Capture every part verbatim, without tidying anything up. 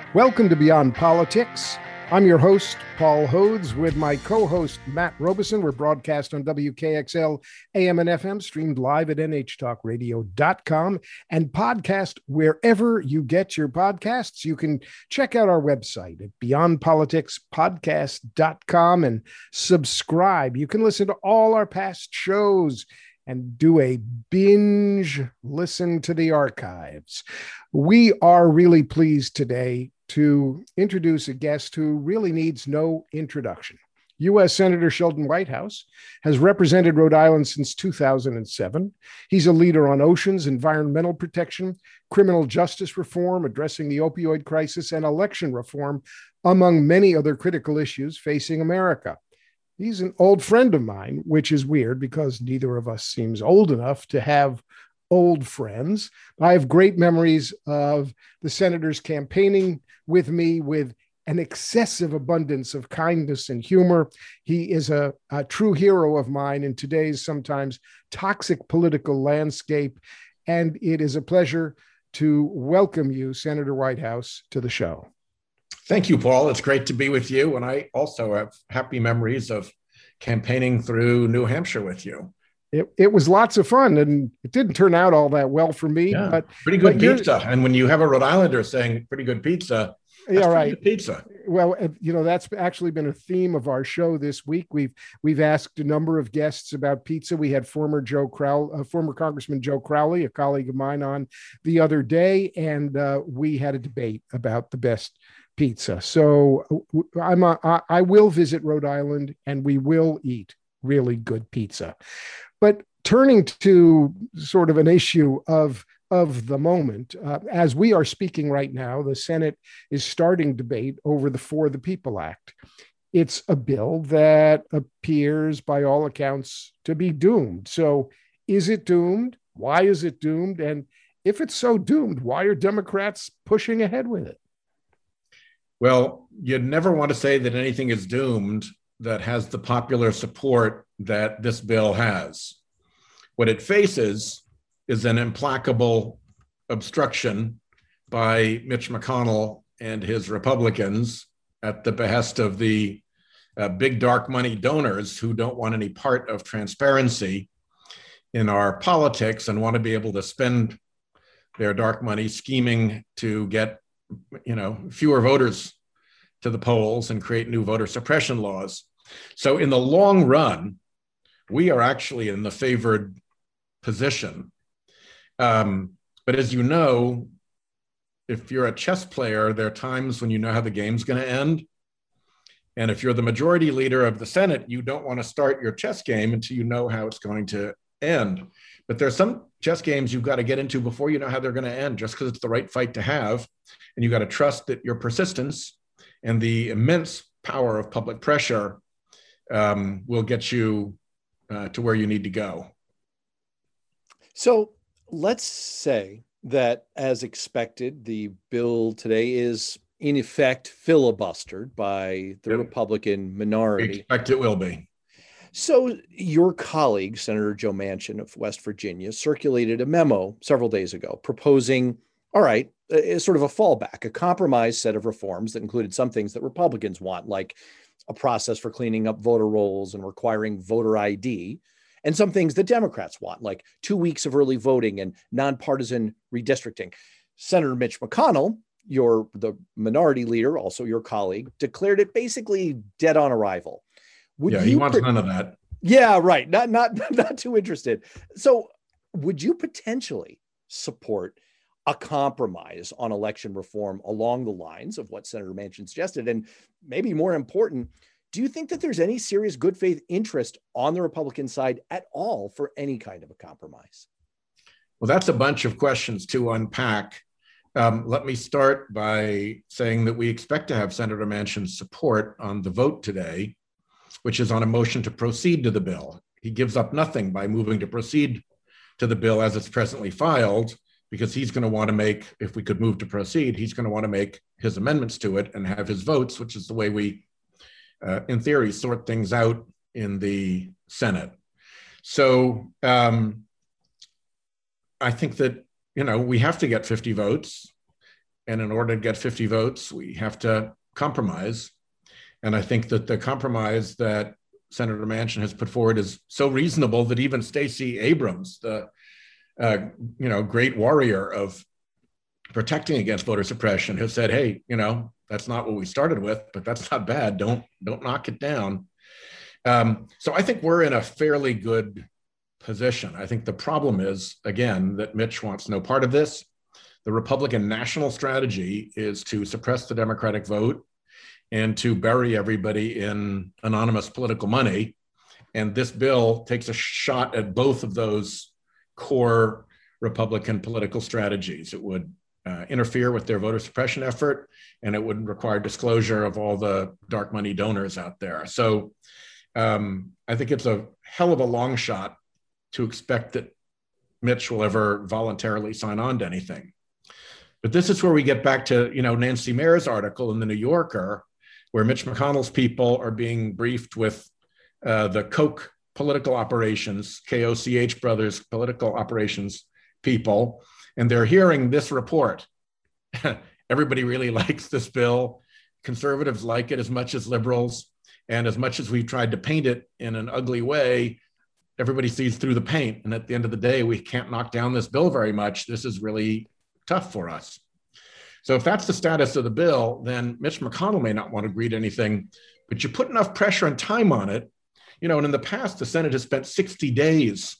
Welcome to Beyond Politics. I'm your host, Paul Hodes, with my co-host, Matt Robeson. We're broadcast on W K X L A M and F M, streamed live at N H talk radio dot com, and podcast wherever you get your podcasts. You can check out our website at beyond politics podcast dot com and subscribe. You can listen to all our past shows and do a binge listen to the archives. We are really pleased today to introduce a guest who really needs no introduction. U S Senator Sheldon Whitehouse has represented Rhode Island since two thousand seven. He's a leader on oceans, environmental protection, criminal justice reform, addressing the opioid crisis, and election reform, among many other critical issues facing America. He's an old friend of mine, which is weird because neither of us seems old enough to have old friends. I have great memories of the senator's campaigning with me with an excessive abundance of kindness and humor. He is a, a true hero of mine in today's sometimes toxic political landscape. And it is a pleasure to welcome you, Senator Whitehouse, to the show. Thank you, Paul. It's great to be with you. And I also have happy memories of campaigning through New Hampshire with you. It, it was lots of fun, and it didn't turn out all that well for me. Yeah, but pretty good but pizza. And when you have a Rhode Islander saying pretty good pizza, that's yeah, right. Good pizza. Well, you know, that's actually been a theme of our show this week. We've we've asked a number of guests about pizza. We had former Joe Crowley, uh, former Congressman Joe Crowley, a colleague of mine, on the other day, and uh, we had a debate about the best pizza. So I'm a, I will visit Rhode Island, and we will eat really good pizza. But turning to sort of an issue of, of the moment, uh, as we are speaking right now, the Senate is starting debate over the For the People Act. It's a bill that appears, by all accounts, to be doomed. So is it doomed? Why is it doomed? And if it's so doomed, why are Democrats pushing ahead with it? Well, you'd never want to say that anything is doomed that has the popular support that this bill has. What it faces is an implacable obstruction by Mitch McConnell and his Republicans at the behest of the uh, big dark money donors who don't want any part of transparency in our politics and want to be able to spend their dark money scheming to get, you know, fewer voters to the polls and create new voter suppression laws. So in the long run, we are actually in the favored position. Um, but as you know, if you're a chess player, there are times when you know how the game's going to end. And if you're the majority leader of the Senate, you don't want to start your chess game until you know how it's going to end. But there's some chess games you've got to get into before you know how they're going to end, just because it's the right fight to have. And you got to trust that your persistence and the immense power of public pressure um, will get you uh, to where you need to go. So let's say that, as expected, the bill today is in effect filibustered by the yep. Republican minority. We expect it will be. So your colleague, Senator Joe Manchin of West Virginia, circulated a memo several days ago proposing, all right, a, sort of a fallback, a compromise set of reforms that included some things that Republicans want, like a process for cleaning up voter rolls and requiring voter I D, and some things that Democrats want, like two weeks of early voting and nonpartisan redistricting. Senator Mitch McConnell, your the minority leader, also your colleague, declared it basically dead on arrival. Would yeah, he wants pre- none of that. Yeah, right. Not not not too interested. So, would you potentially support a compromise on election reform along the lines of what Senator Manchin suggested? And maybe more important, do you think that there's any serious good faith interest on the Republican side at all for any kind of a compromise? Well, that's a bunch of questions to unpack. Um, let me start by saying that we expect to have Senator Manchin's support on the vote today, which is on a motion to proceed to the bill. He gives up nothing by moving to proceed to the bill as it's presently filed, because he's going to want to make, if we could move to proceed, he's going to want to make his amendments to it and have his votes, which is the way we, uh, in theory, sort things out in the Senate. So um, I think that, you know, we have to get fifty votes. And in order to get fifty votes, we have to compromise. And I think that the compromise that Senator Manchin has put forward is so reasonable that even Stacey Abrams, the uh, you know, great warrior of protecting against voter suppression, has said, hey, you know, that's not what we started with, but that's not bad. Don't, don't knock it down. Um, so I think we're in a fairly good position. I think the problem is, again, that Mitch wants no part of this. The Republican national strategy is to suppress the Democratic vote and to bury everybody in anonymous political money. And this bill takes a shot at both of those core Republican political strategies. It would uh, interfere with their voter suppression effort, and it would require disclosure of all the dark money donors out there. So um, I think it's a hell of a long shot to expect that Mitch will ever voluntarily sign on to anything. But this is where we get back to, you know, Nancy Mayer's article in the New Yorker, where Mitch McConnell's people are being briefed with uh, the Koch political operations, K O C H brothers political operations people, and they're hearing this report. Everybody really likes this bill. Conservatives like it as much as liberals. And as much as we've tried to paint it in an ugly way, everybody sees through the paint. And at the end of the day, we can't knock down this bill very much. This is really tough for us. So if that's the status of the bill, then Mitch McConnell may not want to agree to anything, but you put enough pressure and time on it, you know, and in the past, the Senate has spent sixty days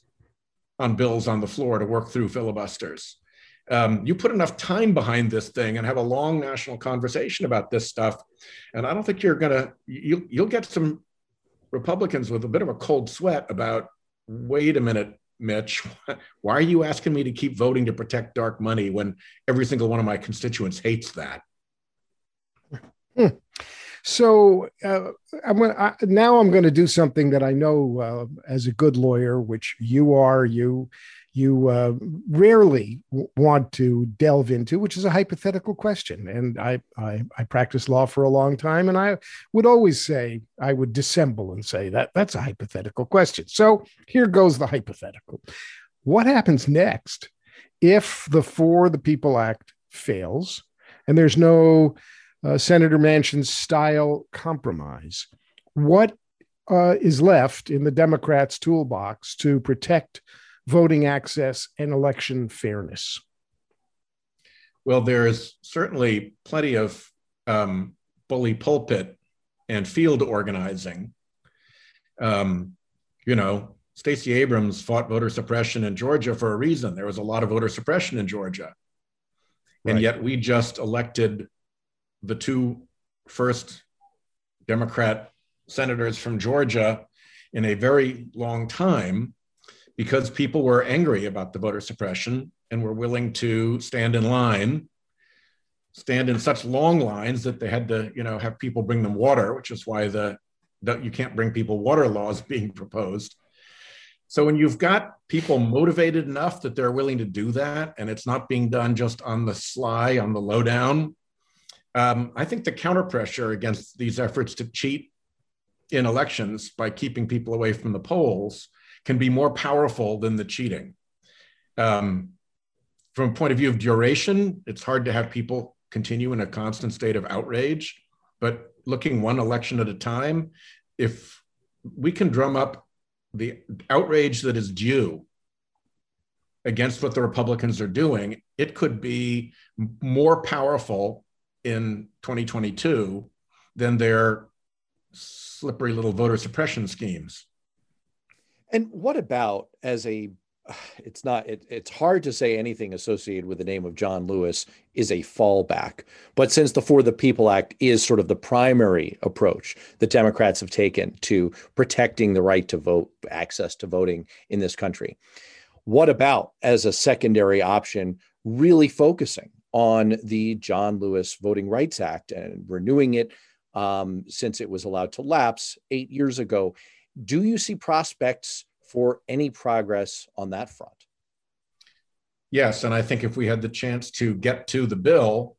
on bills on the floor to work through filibusters. Um, you put enough time behind this thing and have a long national conversation about this stuff, and I don't think you're gonna, you, you'll get some Republicans with a bit of a cold sweat about, wait a minute, Mitch, why are you asking me to keep voting to protect dark money when every single one of my constituents hates that? Hmm. So uh, I'm gonna, I, now I'm going to do something that I know uh, as a good lawyer, which you are, you you uh, rarely w- want to delve into, which is a hypothetical question. And I, I I practiced law for a long time, and I would always say, I would dissemble and say that that's a hypothetical question. So here goes the hypothetical. What happens next if the For the People Act fails and there's no uh, Senator Manchin's style compromise? What uh, is left in the Democrats' toolbox to protect voting access and election fairness? Well, there is certainly plenty of um, bully pulpit and field organizing. Um, you know, Stacey Abrams fought voter suppression in Georgia for a reason. There was a lot of voter suppression in Georgia. Right. And yet we just elected the two first Democrat senators from Georgia in a very long time, because people were angry about the voter suppression and were willing to stand in line, stand in such long lines that they had to, you know, have people bring them water, which is why the, the you can't bring people water laws being proposed. So when you've got people motivated enough that they're willing to do that, and it's not being done just on the sly, on the lowdown, um, I think the counterpressure against these efforts to cheat in elections by keeping people away from the polls can be more powerful than the cheating. Um, from a point of view of duration, it's hard to have people continue in a constant state of outrage, but looking one election at a time, if we can drum up the outrage that is due against what the Republicans are doing, it could be more powerful in twenty twenty-two than their slippery little voter suppression schemes. And what about as a, it's not, it, it's hard to say anything associated with the name of John Lewis is a fallback. But since the For the People Act is sort of the primary approach that Democrats have taken to protecting the right to vote, access to voting in this country, what about as a secondary option, really focusing on the John Lewis Voting Rights Act and renewing it um, since it was allowed to lapse eight years ago? Do you see prospects for any progress on that front? Yes, and I think if we had the chance to get to the bill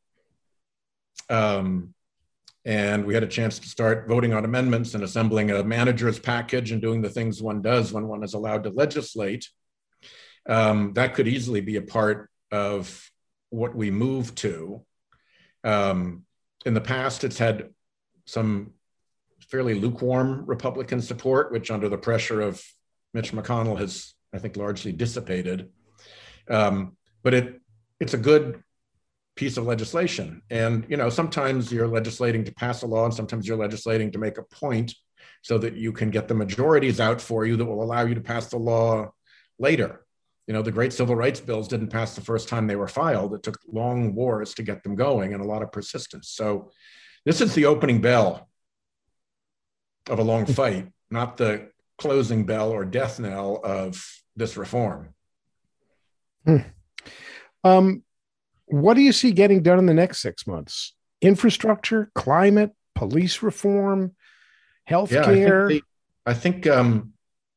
um, and we had a chance to start voting on amendments and assembling a manager's package and doing the things one does when one is allowed to legislate, um, that could easily be a part of what we move to. Um, in the past, it's had some fairly lukewarm Republican support, which under the pressure of Mitch McConnell has, I think, largely dissipated. Um, but it it's a good piece of legislation. And, you know, sometimes you're legislating to pass a law and sometimes you're legislating to make a point so that you can get the majorities out for you that will allow you to pass the law later. You know, the great civil rights bills didn't pass the first time they were filed. It took long wars to get them going and a lot of persistence. So this is the opening bell of a long fight, not the closing bell or death knell of this reform. Hmm. Um, what do you see getting done in the next six months? Infrastructure, climate, police reform, healthcare? Yeah, I think, the, I think um,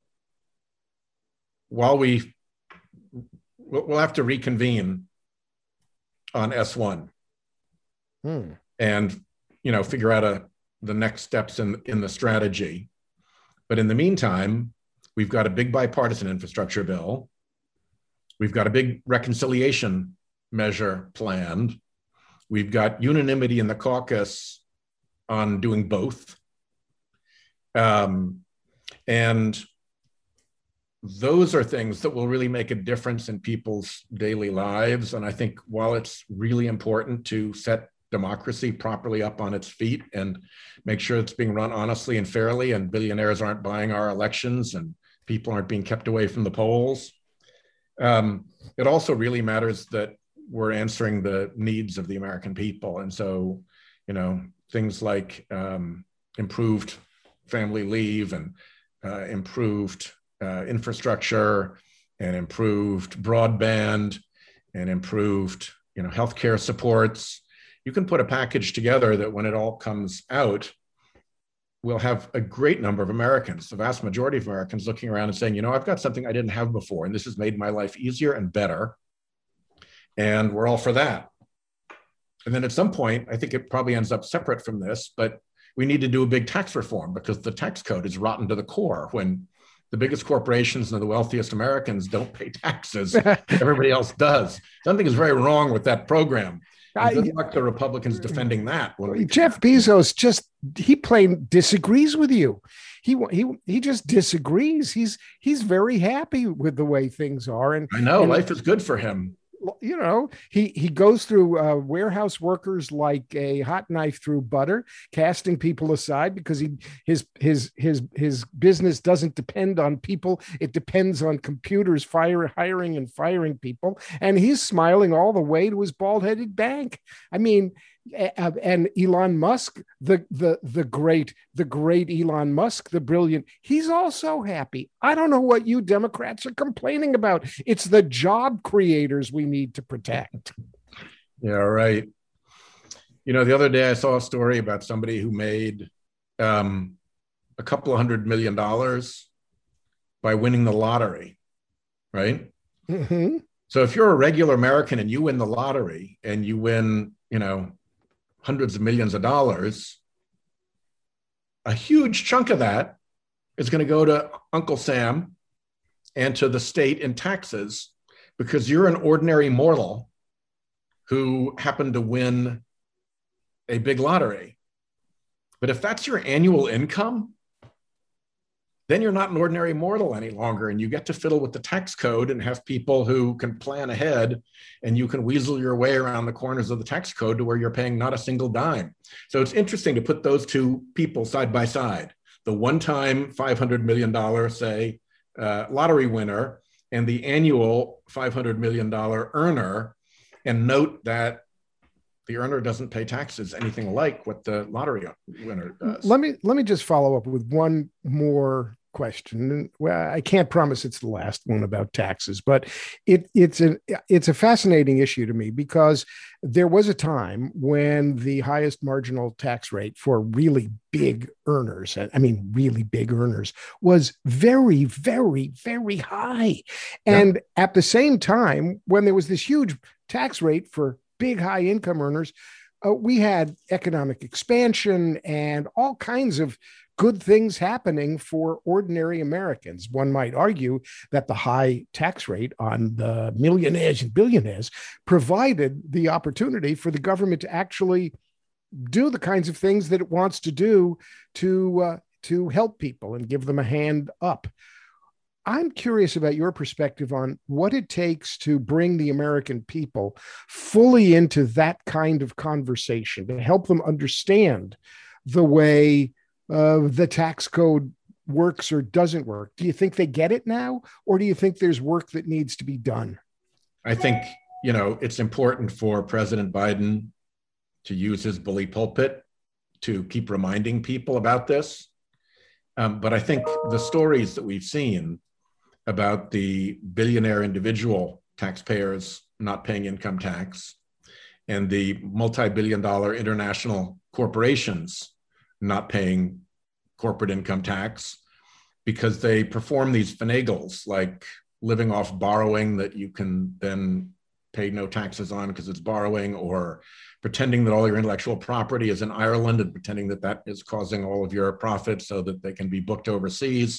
while we, we'll have to reconvene on S one hmm. and, you know, figure out a, the next steps in, in the strategy. But in the meantime, we've got a big bipartisan infrastructure bill. We've got a big reconciliation measure planned. We've got unanimity in the caucus on doing both. Um, and those are things that will really make a difference in people's daily lives. And I think while it's really important to set democracy properly up on its feet and make sure it's being run honestly and fairly and billionaires aren't buying our elections and people aren't being kept away from the polls, um, it also really matters that we're answering the needs of the American people. And so, you know, things like um, improved family leave and uh, improved uh, infrastructure and improved broadband and improved, you know, healthcare supports. You can put a package together that when it all comes out, we'll have a great number of Americans, the vast majority of Americans looking around and saying, you know, I've got something I didn't have before, and this has made my life easier and better. And we're all for that. And then at some point, I think it probably ends up separate from this, but we need to do a big tax reform because the tax code is rotten to the core. When the biggest corporations and the wealthiest Americans don't pay taxes, everybody else does. Something is very wrong with that program. And good luck to Republicans defending that. Jeff Bezos just, he plain disagrees with you. He he he just disagrees. He's he's very happy with the way things are. And I know and, life is good for him. You know, he he goes through uh, warehouse workers like a hot knife through butter, casting people aside because he his his his his business doesn't depend on people. It depends on computers fire, hiring and firing people. And he's smiling all the way to his bald-headed bank. I mean, and Elon Musk, the the the great the great Elon Musk, the brilliant, he's also happy. I don't know what you Democrats are complaining about. It's the job creators we need to protect. Yeah, right. You know, the other day I saw a story about somebody who made um, a couple of hundred million dollars by winning the lottery, right? Mm-hmm. So if you're a regular American and you win the lottery and you win, you know, hundreds of millions of dollars, a huge chunk of that is going to go to Uncle Sam and to the state in taxes because you're an ordinary mortal who happened to win a big lottery. But if that's your annual income, then you're not an ordinary mortal any longer, and you get to fiddle with the tax code and have people who can plan ahead, and you can weasel your way around the corners of the tax code to where you're paying not a single dime. So it's interesting to put those two people side by side, the one-time five hundred million dollars, say, uh, lottery winner and the annual five hundred million dollars earner, and note that the earner doesn't pay taxes anything like what the lottery winner does. Let me let me just follow up with one more question. Well, I can't promise it's the last one about taxes, but it it's a it's a fascinating issue to me because there was a time when the highest marginal tax rate for really big earners, I mean really big earners, was very, very, very high. And yeah. At the same time, when there was this huge tax rate for big high income earners, uh, we had economic expansion and all kinds of good things happening for ordinary Americans. One might argue that the high tax rate on the millionaires and billionaires provided the opportunity for the government to actually do the kinds of things that it wants to do to uh, to help people and give them a hand up. I'm curious about your perspective on what it takes to bring the American people fully into that kind of conversation, to help them understand the way uh, the tax code works or doesn't work. Do you think they get it now, or do you think there's work that needs to be done? I think, you know, it's important for President Biden to use his bully pulpit to keep reminding people about this. Um, but I think the stories that we've seen about the billionaire individual taxpayers not paying income tax and the multi-billion dollar international corporations not paying corporate income tax because they perform these finagles like living off borrowing that you can then pay no taxes on because it's borrowing, or pretending that all your intellectual property is in Ireland and pretending that that is causing all of your profits so that they can be booked overseas.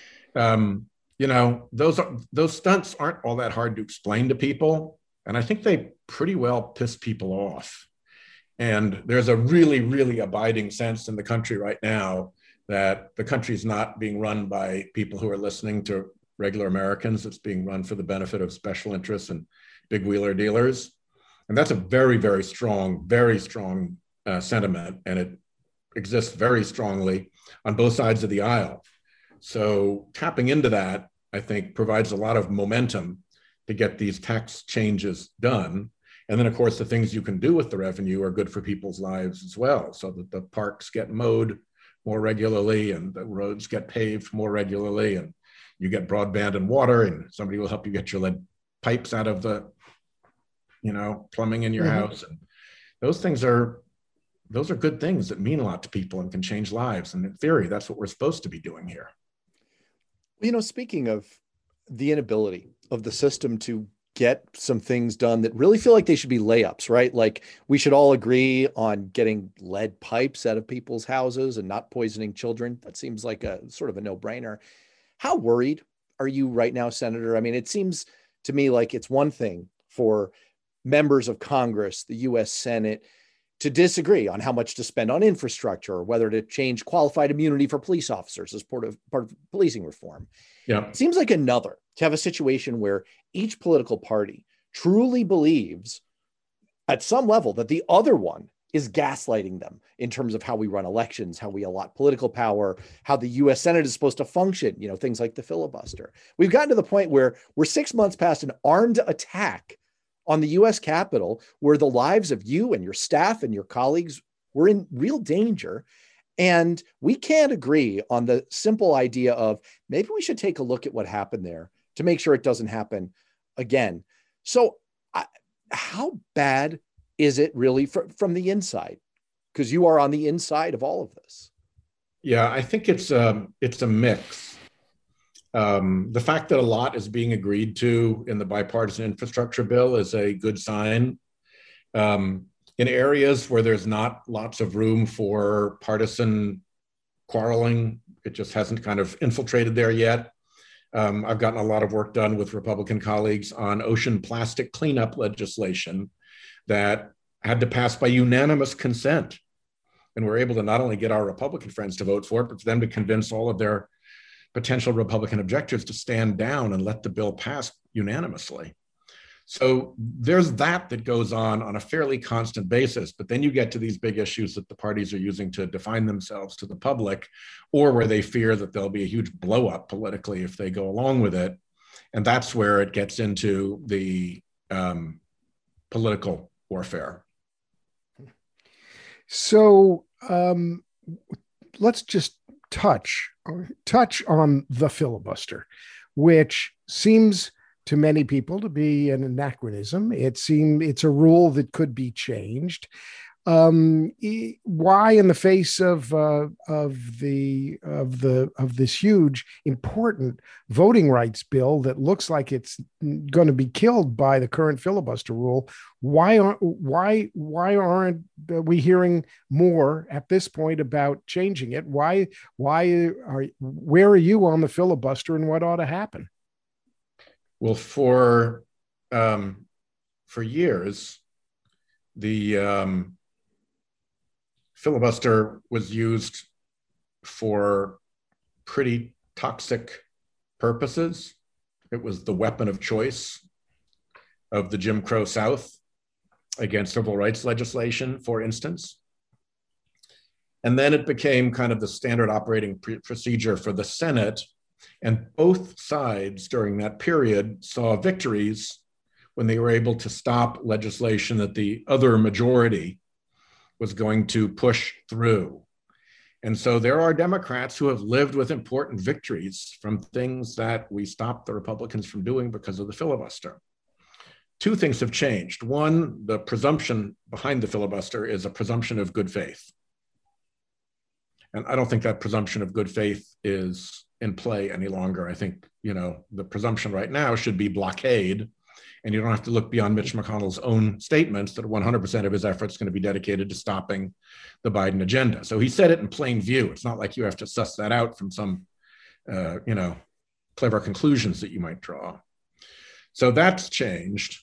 Um, you know, those are, those stunts aren't all that hard to explain to people. And I think they pretty well piss people off. And there's a really, really abiding sense in the country right now that the country's not being run by people who are listening to regular Americans. It's being run for the benefit of special interests and big wheeler dealers. And that's a very, very strong, very strong uh, sentiment. And it exists very strongly on both sides of the aisle. So tapping into that, I think, provides a lot of momentum to get these tax changes done. And then, of course, the things you can do with the revenue are good for people's lives as well, so that the parks get mowed more regularly and the roads get paved more regularly, and you get broadband and water, and somebody will help you get your lead pipes out of the, you know, plumbing in your mm-hmm. house. And those things are, those are good things that mean a lot to people and can change lives. And in theory, that's what we're supposed to be doing here. You know, speaking of the inability of the system to get some things done that really feel like they should be layups, right? Like we should all agree on getting lead pipes out of people's houses and not poisoning children. That seems like a sort of a no-brainer. How worried are you right now, Senator? I mean, it seems to me like it's one thing for members of Congress, the U S Senate, to disagree on how much to spend on infrastructure or whether to change qualified immunity for police officers as part of, part of policing reform. Yeah. It seems like another to have a situation where each political party truly believes at some level that the other one is gaslighting them in terms of how we run elections, how we allot political power, how the U S Senate is supposed to function, you know, things like the filibuster. We've gotten to the point where we're six months past an armed attack on the U S Capitol, where the lives of you and your staff and your colleagues were in real danger. And we can't agree on the simple idea of maybe we should take a look at what happened there to make sure it doesn't happen again. So I, how bad is it really for, from the inside? Because you are on the inside of all of this. Yeah, I think it's a, it's a mix. Um, the fact that a lot is being agreed to in the bipartisan infrastructure bill is a good sign. Um, in areas where there's not lots of room for partisan quarreling, it just hasn't kind of infiltrated there yet. Um, I've gotten a lot of work done with Republican colleagues on ocean plastic cleanup legislation that had to pass by unanimous consent. And we're able to not only get our Republican friends to vote for it, but for them to convince all of their potential Republican objectives to stand down and let the bill pass unanimously. So there's that that goes on on a fairly constant basis, but then you get to these big issues that the parties are using to define themselves to the public, or where they fear that there'll be a huge blow up politically if they go along with it. And that's where it gets into the um, political warfare. So um, let's just touch touch on the filibuster, which seems to many people to be an anachronism. It seems it's a rule that could be changed. Um, why, in the face of uh, of the of the of this huge important voting rights bill that looks like it's going to be killed by the current filibuster rule, why aren't why why aren't we hearing more at this point about changing it? Why why are where are you on the filibuster, and what ought to happen? Well, for um, for years, the um, filibuster was used for pretty toxic purposes. It was the weapon of choice of the Jim Crow South against civil rights legislation, for instance. And then it became kind of the standard operating pre- procedure for the Senate. And both sides during that period saw victories when they were able to stop legislation that the other majority was going to push through. And so there are Democrats who have lived with important victories from things that we stopped the Republicans from doing because of the filibuster. Two things have changed. One, the presumption behind the filibuster is a presumption of good faith. And I don't think that presumption of good faith is in play any longer. I think, you know, the presumption right now should be blockade. And you don't have to look beyond Mitch McConnell's own statements that one hundred percent of his efforts going to be dedicated to stopping the Biden agenda. So he said it in plain view. It's not like you have to suss that out from some, uh, you know, clever conclusions that you might draw. So that's changed.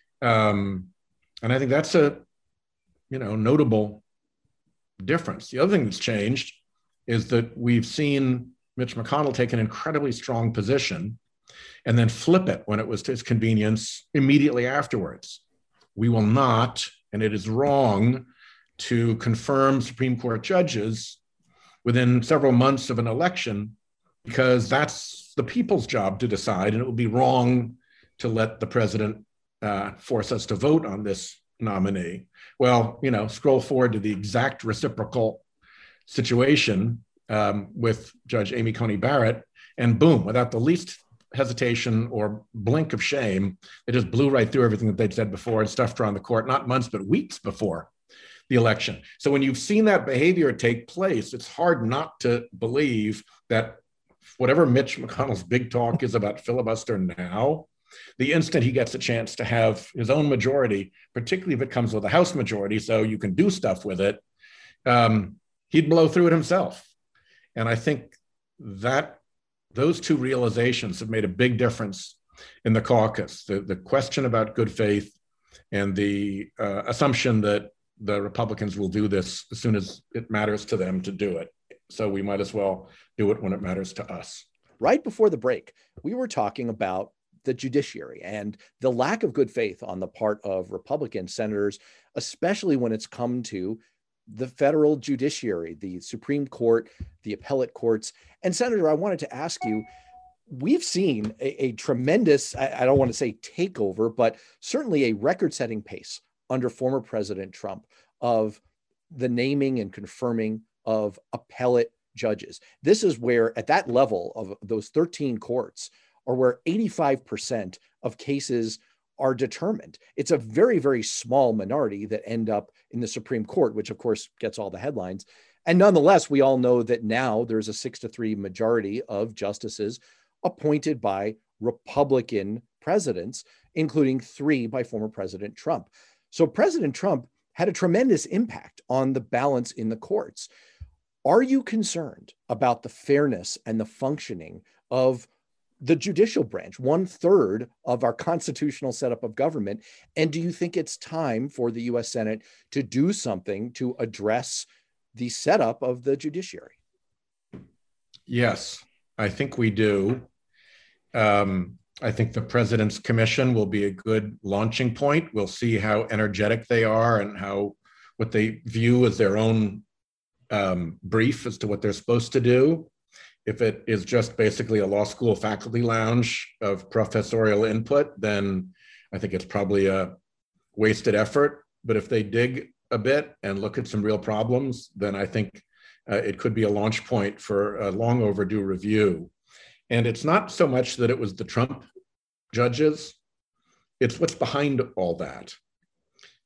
Um, and I think that's a, you know, notable difference. The other thing that's changed is that we've seen Mitch McConnell take an incredibly strong position and then flip it when it was to his convenience immediately afterwards. We will not, and it is wrong, to confirm Supreme Court judges within several months of an election, because that's the people's job to decide, and it would be wrong to let the president uh, force us to vote on this nominee. Well, you know, scroll forward to the exact reciprocal situation um, with Judge Amy Coney Barrett, and boom, without the least hesitation or blink of shame, they just blew right through everything that they'd said before and stuffed around the court, not months, but weeks before the election. So when you've seen that behavior take place, it's hard not to believe that whatever Mitch McConnell's big talk is about filibuster now, the instant he gets a chance to have his own majority, particularly if it comes with a House majority, so you can do stuff with it, um, he'd blow through it himself. And I think that those two realizations have made a big difference in the caucus. The, the question about good faith and the uh, assumption that the Republicans will do this as soon as it matters to them to do it. So we might as well do it when it matters to us. Right before the break, we were talking about the judiciary and the lack of good faith on the part of Republican senators, especially when it's come to the federal judiciary, the Supreme Court, the appellate courts. And Senator, I wanted to ask you, we've seen a, a tremendous, I, I don't want to say takeover, but certainly a record-setting pace under former President Trump of the naming and confirming of appellate judges. This is where, at that level of those thirteen courts, are where eighty-five percent of cases are determined. It's a very, very small minority that end up in the Supreme Court, which of course gets all the headlines. And nonetheless, we all know that now there's a six to three majority of justices appointed by Republican presidents, including three by former President Trump. So President Trump had a tremendous impact on the balance in the courts. Are you concerned about the fairness and the functioning of the judicial branch, one third of our constitutional setup of government? And do you think it's time for the U S Senate to do something to address the setup of the judiciary? Yes, I think we do. Um, I think the president's commission will be a good launching point. We'll see how energetic they are and how what they view as their own um, brief as to what they're supposed to do. If it is just basically a law school faculty lounge of professorial input, then I think it's probably a wasted effort. But if they dig a bit and look at some real problems, then I think uh, it could be a launch point for a long overdue review. And it's not so much that it was the Trump judges, it's what's behind all that.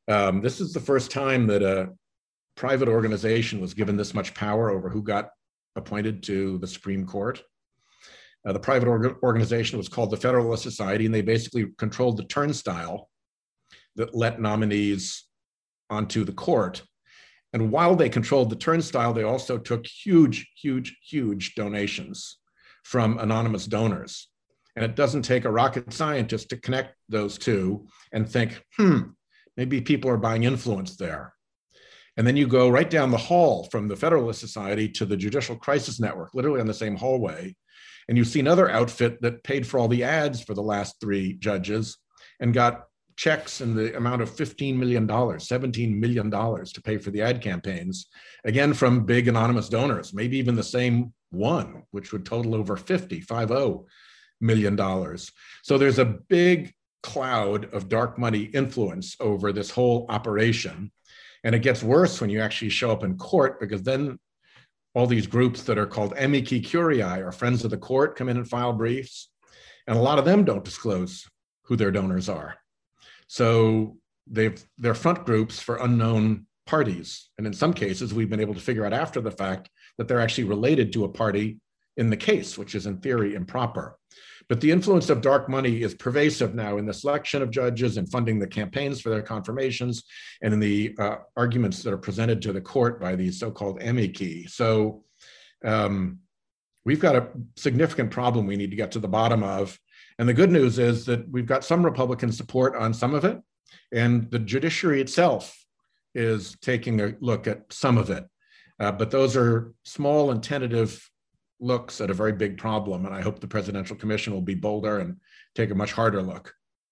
Um, this is the first time that a private organization was given this much power over who got appointed to the Supreme Court. Uh, the private org- organization was called the Federalist Society, and they basically controlled the turnstile that let nominees onto the court. And while they controlled the turnstile, they also took huge, huge, huge donations from anonymous donors. And it doesn't take a rocket scientist to connect those two and think, hmm, maybe people are buying influence there. And then you go right down the hall from the Federalist Society to the Judicial Crisis Network, literally on the same hallway. And you see another outfit that paid for all the ads for the last three judges and got checks in the amount of fifteen million dollars, seventeen million dollars to pay for the ad campaigns, again, from big anonymous donors, maybe even the same one, which would total over fifty, fifty million dollars. So there's a big cloud of dark money influence over this whole operation. And it gets worse when you actually show up in court, because then all these groups that are called amici curiae, or friends of the court, come in and file briefs. And a lot of them don't disclose who their donors are. So they've, they're front groups for unknown parties. And in some cases, we've been able to figure out after the fact that they're actually related to a party in the case, which is in theory improper. But the influence of dark money is pervasive now in the selection of judges and funding the campaigns for their confirmations, and in the uh, arguments that are presented to the court by these so-called amici. So um, we've got a significant problem we need to get to the bottom of. And the good news is that we've got some Republican support on some of it, and the judiciary itself is taking a look at some of it. Uh, but those are small and tentative looks at a very big problem. And I hope the Presidential Commission will be bolder and take a much harder look.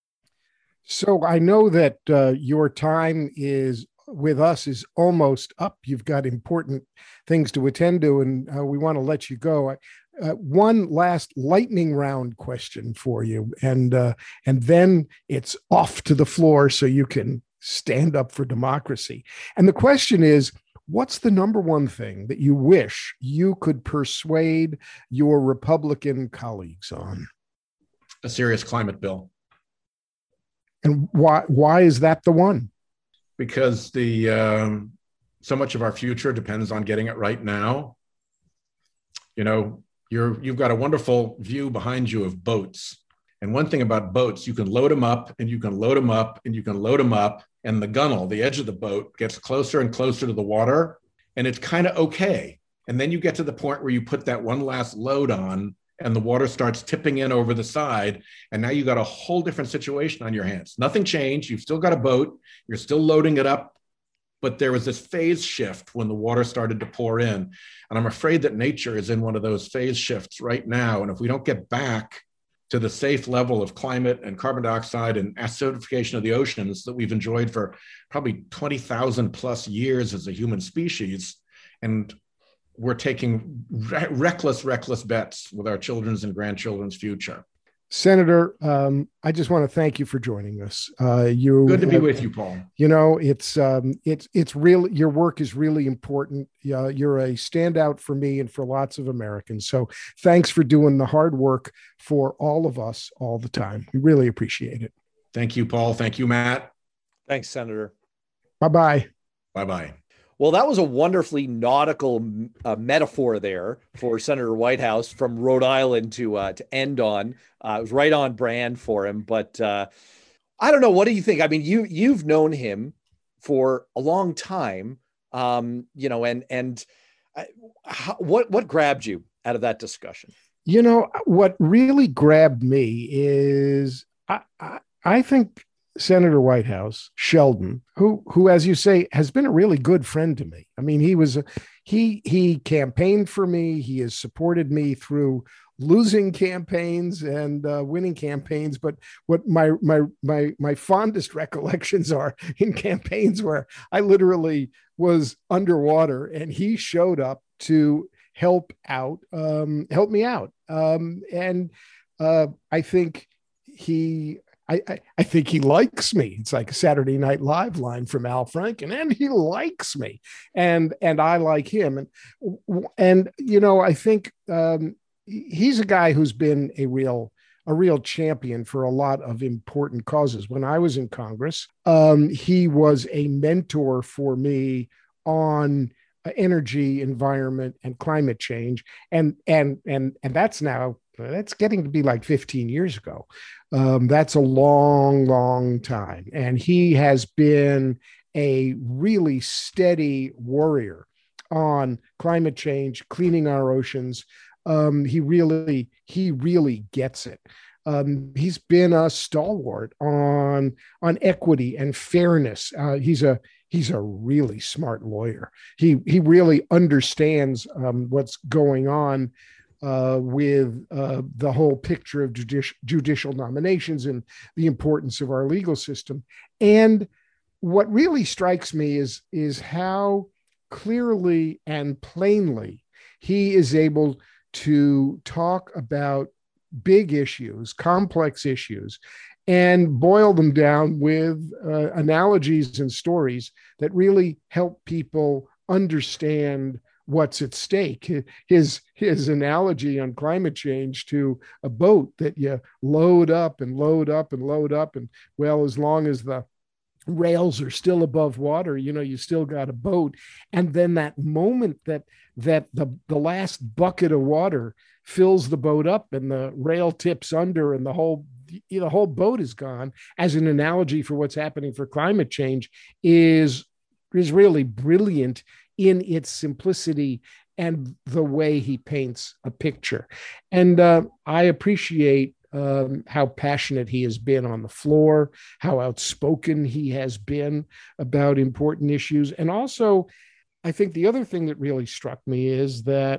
So I know that uh, your time is with us is almost up. You've got important things to attend to, and uh, we want to let you go. Uh, one last lightning round question for you, and uh, and then it's off to the floor so you can stand up for democracy. And the question is, what's the number one thing that you wish you could persuade your Republican colleagues on? A serious climate bill. And why why is that the one? Because the um, so much of our future depends on getting it right now. You know, you're you've got a wonderful view behind you of boats. And one thing about boats, you can load them up and you can load them up and you can load them up. And the gunnel, the edge of the boat, gets closer and closer to the water. And it's kind of okay. And then you get to the point where you put that one last load on and the water starts tipping in over the side. And now you got a whole different situation on your hands. Nothing changed. You've still got a boat. You're still loading it up. But there was this phase shift when the water started to pour in. And I'm afraid that nature is in one of those phase shifts right now. And if we don't get back to the safe level of climate and carbon dioxide and acidification of the oceans that we've enjoyed for probably twenty thousand plus years as a human species, and we're taking re- reckless, reckless bets with our children's and grandchildren's future. Senator, um, I just want to thank you for joining us. Uh, you good to be have, with you, Paul. You know, it's um, it's it's real. Your work is really important. Uh, you're a standout for me and for lots of Americans. So thanks for doing the hard work for all of us all the time. We really appreciate it. Thank you, Paul. Thank you, Matt. Thanks, Senator. Bye-bye. Bye-bye. Well, that was a wonderfully nautical uh, metaphor there for Senator Whitehouse from Rhode Island to uh, to end on. Uh, it was right on brand for him. But uh, I don't know. What do you think? I mean, you you've known him for a long time, um, you know, and and uh, how, what what grabbed you out of that discussion? You know, what really grabbed me is I I, I think Senator Whitehouse, Sheldon, who, who, as you say, has been a really good friend to me. I mean, he was, a, he, he campaigned for me. He has supported me through losing campaigns and uh, winning campaigns. But what my, my, my, my fondest recollections are in campaigns where I literally was underwater and he showed up to help out, um, help me out. Um, and uh, I think he, I, I, I think he likes me. It's like a Saturday Night Live line from Al Franken, and he likes me, and and I like him, and and you know I think um, he's a guy who's been a real a real champion for a lot of important causes. When I was in Congress, um, he was a mentor for me on energy, environment, and climate change. And and and and that's now that's getting to be like fifteen years ago. Um, that's a long, long time. And he has been a really steady warrior on climate change, cleaning our oceans. Um, he really, he really gets it. Um, he's been a stalwart on on equity and fairness. Uh, he's a he's a really smart lawyer. He he really understands um, what's going on uh, with uh, the whole picture of judici- judicial nominations and the importance of our legal system. And what really strikes me is is how clearly and plainly he is able to talk about big issues, complex issues, and boil them down with uh, analogies and stories that really help people understand what's at stake. His his analogy on climate change to a boat that you load up and load up and load up, and well, as long as the rails are still above water, you know, you still got a boat. And then that moment that that the the last bucket of water fills the boat up and the rail tips under and the whole you know, the whole boat is gone, as an analogy for what's happening for climate change, is is really brilliant in its simplicity and the way he paints a picture. And uh, I appreciate Um, how passionate he has been on the floor, how outspoken he has been about important issues. And also, I think the other thing that really struck me is that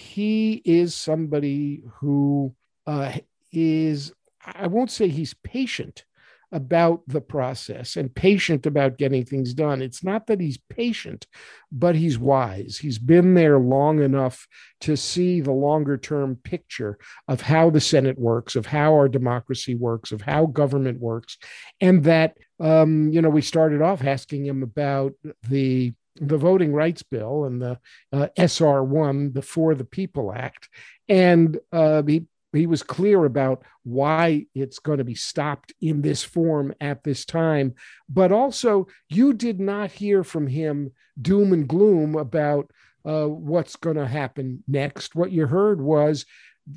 he is somebody who uh, is, I won't say he's patient about the process and patient about getting things done. It's not that he's patient, but he's wise. He's been there long enough to see the longer term picture of how the Senate works, of how our democracy works, of how government works. And that, um, you know, we started off asking him about the the Voting Rights Bill and the uh, S R one, the For the People Act. And uh, he He was clear about why it's going to be stopped in this form at this time. But also, you did not hear from him doom and gloom about uh, what's going to happen next. What you heard was,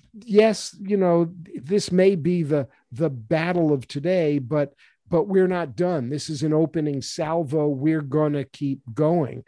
yes, you know, this may be the the battle of today, but but we're not done. This is an opening salvo. We're going to keep going.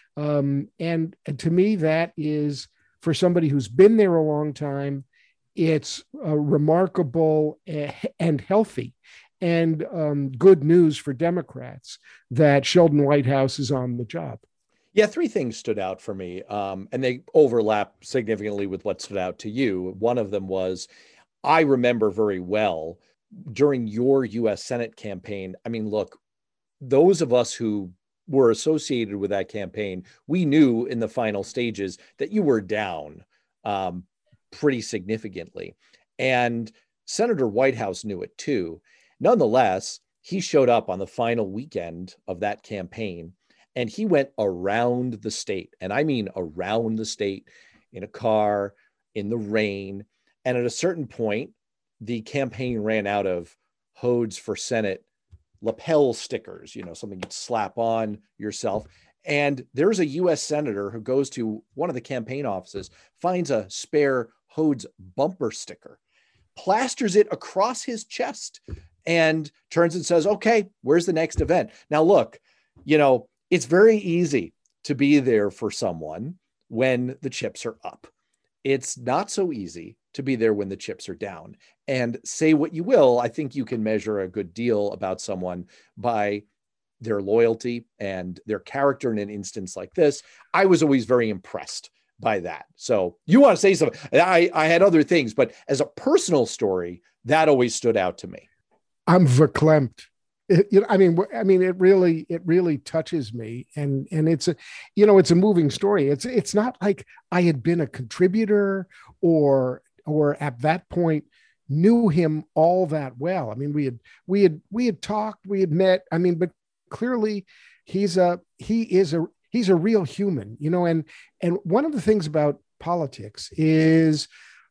Um, and, and to me, that is, for somebody who's been there a long time, it's uh, remarkable and healthy and um, good news for Democrats that Sheldon Whitehouse is on the job. Yeah, three things stood out for me, um, and they overlap significantly with what stood out to you. One of them was, I remember very well during your U S Senate campaign. I mean, look, those of us who were associated with that campaign, we knew in the final stages that you were down Um, pretty significantly. And Senator Whitehouse knew it too. Nonetheless, he showed up on the final weekend of that campaign, and he went around the state. And I mean around the state, in a car, in the rain. And at a certain point, the campaign ran out of Hodes for Senate lapel stickers, you know, something you'd slap on yourself. And there's a U S senator who goes to one of the campaign offices, finds a spare Hodes bumper sticker, plasters it across his chest, and turns and says, okay, where's the next event? Now, look, you know, it's very easy to be there for someone when the chips are up. It's not so easy to be there when the chips are down. And say what you will, I think you can measure a good deal about someone by their loyalty and their character in an instance like this. I was always very impressed by that. So you want to say something? I, I had other things, but as a personal story, that always stood out to me. I'm verklempt. It, you know, I mean, I mean, it really, it really touches me, and and it's a, you know, it's a moving story. It's it's not like I had been a contributor or or at that point knew him all that well. I mean, we had we had we had talked, we had met. I mean, but clearly, he's a he is a he's a real human, you know. And and one of the things about politics is,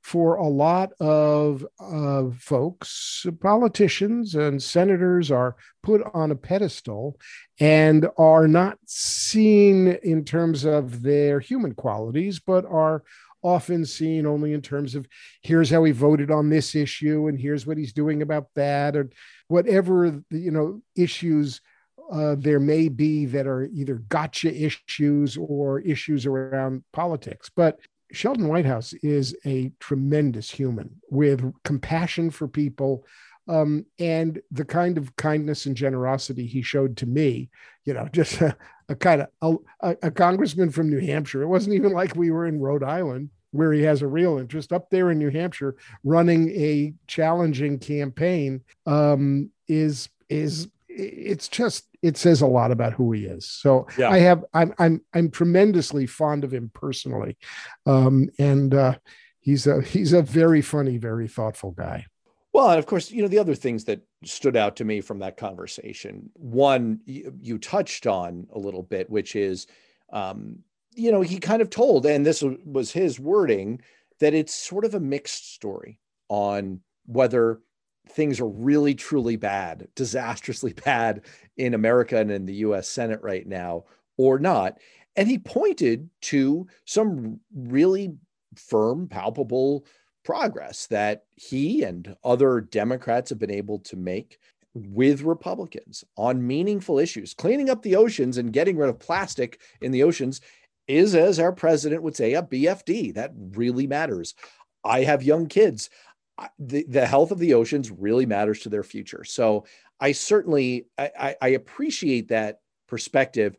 for a lot of uh, folks, politicians and senators are put on a pedestal and are not seen in terms of their human qualities, but are often seen only in terms of here's how he voted on this issue and here's what he's doing about that, or whatever, you know, issues uh, there may be that are either gotcha issues or issues around politics. But Sheldon Whitehouse is a tremendous human with compassion for people, um, and the kind of kindness and generosity he showed to me, you know, just a, a kind of a, a congressman from New Hampshire. It wasn't even like we were in Rhode Island where he has a real interest. Up there in New Hampshire, running a challenging campaign um, is, is it's just, it says a lot about who he is. So yeah. I have, I'm, I'm, I'm tremendously fond of him personally. Um, and uh, he's a, he's a very funny, very thoughtful guy. Well, and of course, you know, the other things that stood out to me from that conversation, one you, you touched on a little bit, which is, um, you know, he kind of told, and this was his wording, that it's sort of a mixed story on whether things are really, truly bad, disastrously bad in America and in the U S Senate right now or not. And he pointed to some really firm, palpable progress that he and other Democrats have been able to make with Republicans on meaningful issues. Cleaning up the oceans and getting rid of plastic in the oceans is, as our president would say, a B F D. That really matters. I have young kids. The, the health of the oceans really matters to their future. So I certainly, I, I appreciate that perspective.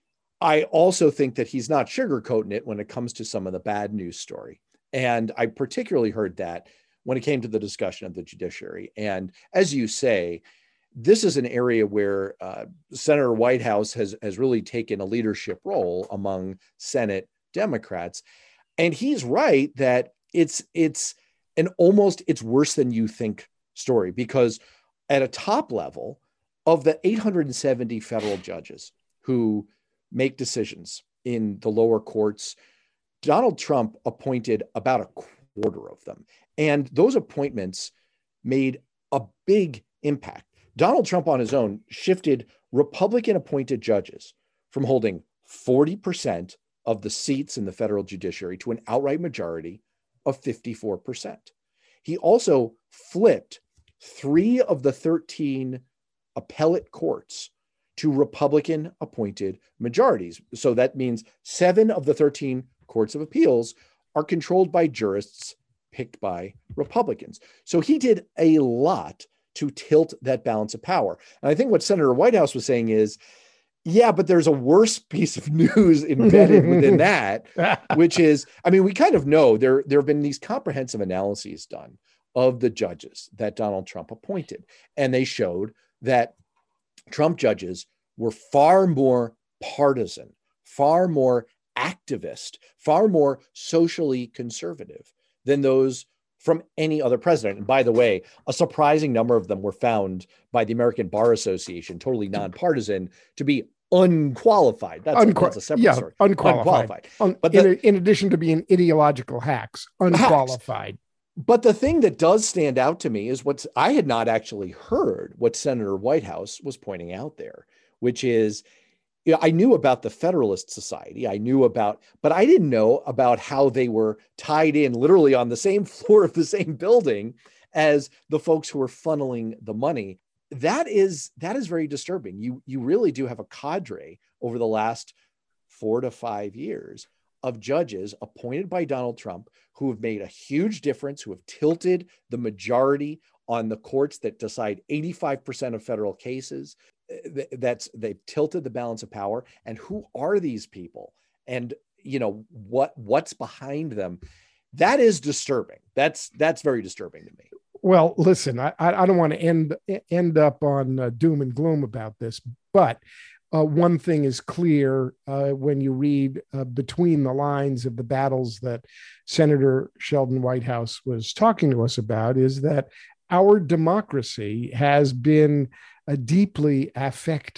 I also think that he's not sugarcoating it when it comes to some of the bad news story. And I particularly heard that when it came to the discussion of the judiciary. And as you say, this is an area where uh, Senator Whitehouse has, has really taken a leadership role among Senate Democrats. And he's right that it's, it's, And almost it's worse than you think story, because at a top level of the eight hundred seventy federal judges who make decisions in the lower courts, Donald Trump appointed about a quarter of them. And those appointments made a big impact. Donald Trump on his own shifted Republican appointed judges from holding forty percent of the seats in the federal judiciary to an outright majority of fifty-four percent. He also flipped three of the thirteen appellate courts to Republican appointed majorities. So that means seven of the thirteen courts of appeals are controlled by jurists picked by Republicans. So he did a lot to tilt that balance of power. And I think what Senator Whitehouse was saying is, yeah, but there's a worse piece of news embedded within that, which is, I mean, we kind of know there, there have been these comprehensive analyses done of the judges that Donald Trump appointed. And they showed that Trump judges were far more partisan, far more activist, far more socially conservative than those from any other president. And by the way, a surprising number of them were found by the American Bar Association, totally nonpartisan, to be unqualified. That's, Unqual- a, that's a separate yeah, story. Unqualified. unqualified. Un- but the, in, in addition to being ideological hacks, unqualified. Hacks. But the thing that does stand out to me is what I had not actually heard what Senator Whitehouse was pointing out there, which is, you know, I knew about the Federalist Society. I knew about, but I didn't know about how they were tied in literally on the same floor of the same building as the folks who were funneling the money. That is, that is very disturbing. You, you really do have a cadre over the last four to five years of judges appointed by Donald Trump who have made a huge difference, who have tilted the majority on the courts that decide eighty-five percent of federal cases. That's, they've tilted the balance of power. And who are these people? And, you know, what, what's behind them? That is disturbing. That's, that's very disturbing to me. Well, listen, I, I don't want to end, end up on uh, doom and gloom about this, but uh, one thing is clear uh, when you read uh, between the lines of the battles that Senator Sheldon Whitehouse was talking to us about, is that our democracy has been uh, deeply affected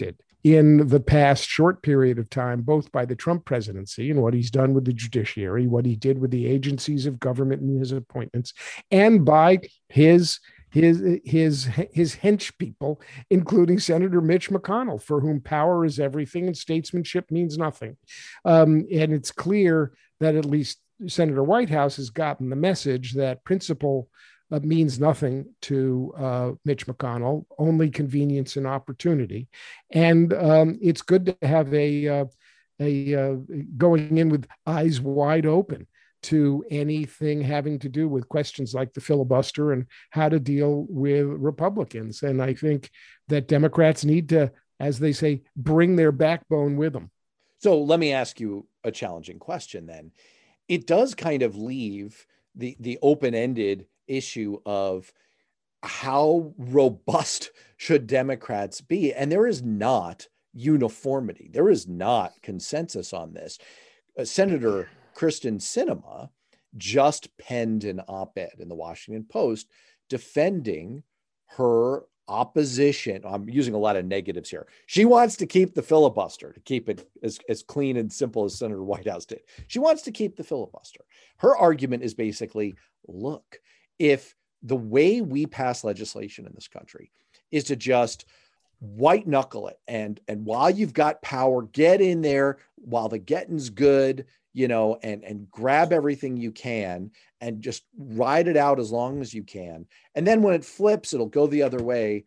in the past short period of time, both by the Trump presidency and what he's done with the judiciary, what he did with the agencies of government and his appointments, and by his his his his hench people, including Senator Mitch McConnell, for whom power is everything and statesmanship means nothing. Um, and it's clear that at least Senator Whitehouse has gotten the message that principle uh, means nothing to uh, Mitch McConnell, only convenience and opportunity. And um, it's good to have a, uh, a uh, going in with eyes wide open to anything having to do with questions like the filibuster and how to deal with Republicans. And I think that Democrats need to, as they say, bring their backbone with them. So let me ask you a challenging question then. It does kind of leave the, the open-ended issue of how robust should Democrats be? And there is not uniformity. There is not consensus on this. Uh, Senator Kristen Sinema just penned an op-ed in the Washington Post defending her opposition. I'm using a lot of negatives here. She wants to keep the filibuster, to keep it as, as clean and simple as Senator Whitehouse did. She wants to keep the filibuster. Her argument is basically, look, if the way we pass legislation in this country is to just white knuckle it, and, and while you've got power, get in there while the getting's good, you know, and, and grab everything you can and just ride it out as long as you can. And then when it flips, it'll go the other way.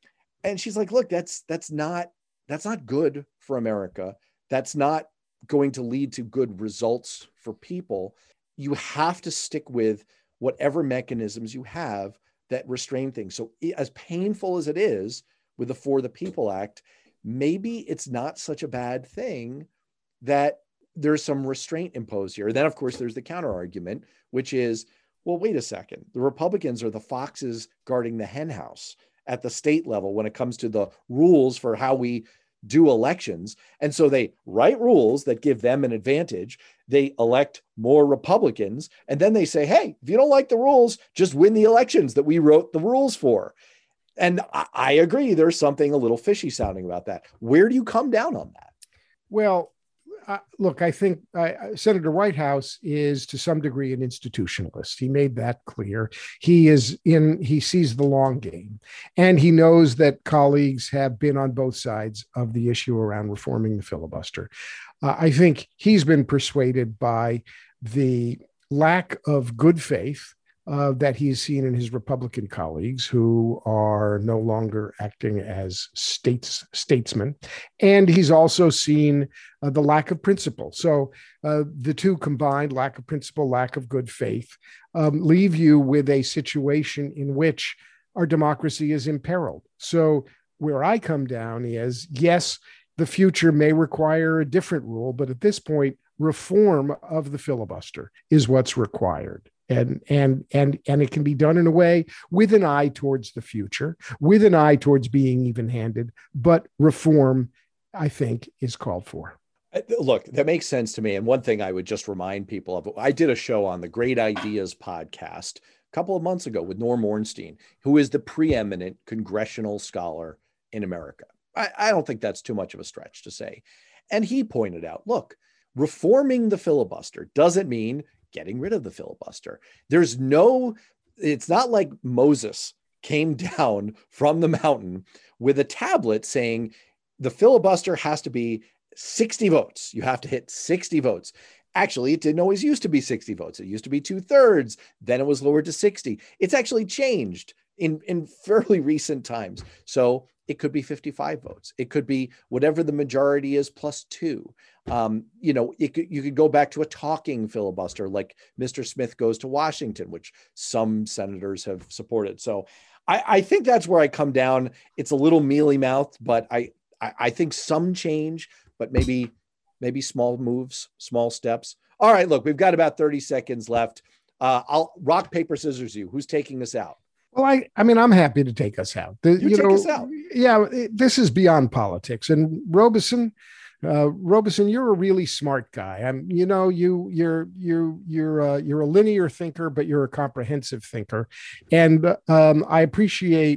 And she's like, look, that's, that's not, that's not good for America. That's not going to lead to good results for people. You have to stick with whatever mechanisms you have that restrain things. So as painful as it is with the For the People Act, maybe it's not such a bad thing that there's some restraint imposed here. And then, of course, there's the counter argument, which is, well, wait a second. The Republicans are the foxes guarding the hen house at the state level when it comes to the rules for how we do elections. And so they write rules that give them an advantage. They elect more Republicans. And then they say, hey, if you don't like the rules, just win the elections that we wrote the rules for. And I, I agree. There's something a little fishy sounding about that. Where do you come down on that? Well, Uh, look, I think uh, Senator Whitehouse is to some degree an institutionalist. He made that clear. He is in, he sees the long game, and he knows that colleagues have been on both sides of the issue around reforming the filibuster. Uh, I think he's been persuaded by the lack of good faith Uh, that he's seen in his Republican colleagues who are no longer acting as states statesmen. And he's also seen uh, the lack of principle. So uh, the two combined, lack of principle, lack of good faith, um, leave you with a situation in which our democracy is imperiled. So where I come down is, yes, the future may require a different rule, but at this point, reform of the filibuster is what's required. And, and, and, and it can be done in a way with an eye towards the future, with an eye towards being even-handed, but reform, I think, is called for. Look, that makes sense to me. And one thing I would just remind people of, I did a show on the Great Ideas podcast a couple of months ago with Norm Ornstein, who is the preeminent congressional scholar in America. I, I don't think that's too much of a stretch to say. And he pointed out, look, reforming the filibuster doesn't mean getting rid of the filibuster. There's no, it's not like Moses came down from the mountain with a tablet saying the filibuster has to be sixty votes. You have to hit sixty votes. Actually, it didn't always used to be sixty votes. It used to be two thirds. Then it was lowered to sixty. It's actually changed in, in fairly recent times. So it could be fifty-five votes. It could be whatever the majority is plus two. Um, you know, it could, you could go back to a talking filibuster like Mister Smith Goes to Washington, which some senators have supported. So I, I think that's where I come down. It's a little mealy-mouthed, but I, I, I think some change, but maybe, maybe small moves, small steps. All right, look, we've got about thirty seconds left. Uh, I'll rock, paper, scissors, you. Who's taking us out? Well, I, I mean, I'm happy to take us out. The, you, you take know, us out. Yeah, this is beyond politics. And Robeson, uh, Robeson, you're a really smart guy. I'm, you know, you, you're, you, you're, uh, you're a linear thinker, but you're a comprehensive thinker, and um, I appreciate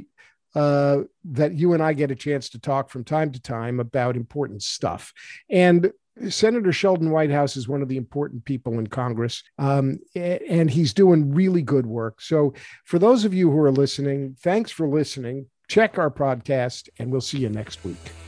uh, that you and I get a chance to talk from time to time about important stuff. And Senator Sheldon Whitehouse is one of the important people in Congress, um, and he's doing really good work. So for those of you who are listening, thanks for listening. Check our podcast, and we'll see you next week.